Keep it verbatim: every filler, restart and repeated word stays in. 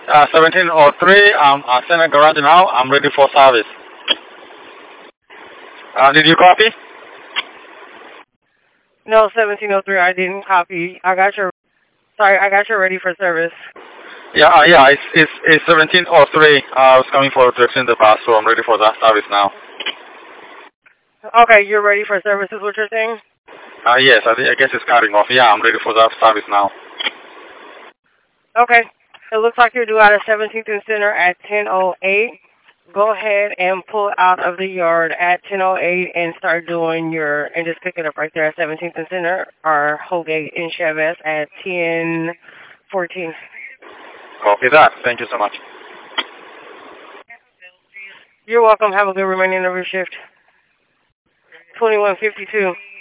Uh, seventeen oh three, I'm at Center Garage now. I'm ready for service. Uh, did you copy? No, seventeen oh three, I didn't copy. I got your, sorry, I got your ready for service. Yeah, uh, yeah, it's, it's, it's seventeen oh three. Uh, I was coming for to extend the bus, so I'm ready for that service now. Okay, you're ready for service is what you're saying? Uh, yes, I, I guess it's cutting off. Yeah, I'm ready for that service now. Okay. It looks like you're due out of seventeenth and Center at ten oh eight. Go ahead and pull out of the yard at ten oh eight and start doing your, and just pick it up right there at seventeenth and Center, or Holgate in Chavez at ten fourteen. Copy that. Thank you so much. You're welcome. Have a good remaining of your shift. twenty-one fifty-two.